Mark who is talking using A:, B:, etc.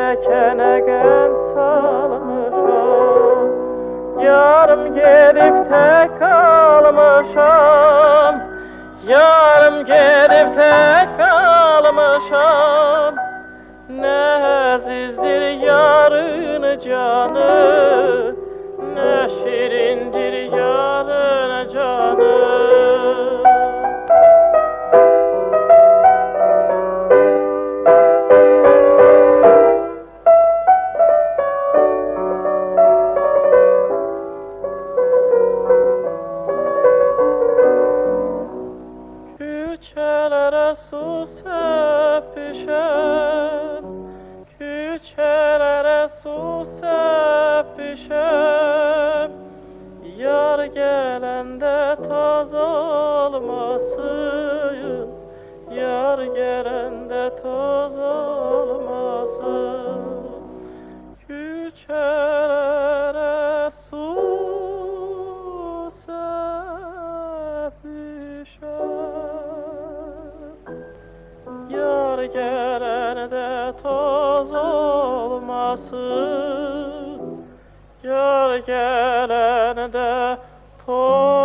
A: ekene gen salmışam, yarım gelip tek kalmışam, yarım gelip tek kalmışam. Ne azizdir yarın canı, ne şirindir yarın canı. Küçelere su sepişer, küçelere su sepişer. Yar gelende taz olmasın, yar gelende taz olmasın. Küçelere su sepişer, yar gelende toz olmasın, yar gelende toz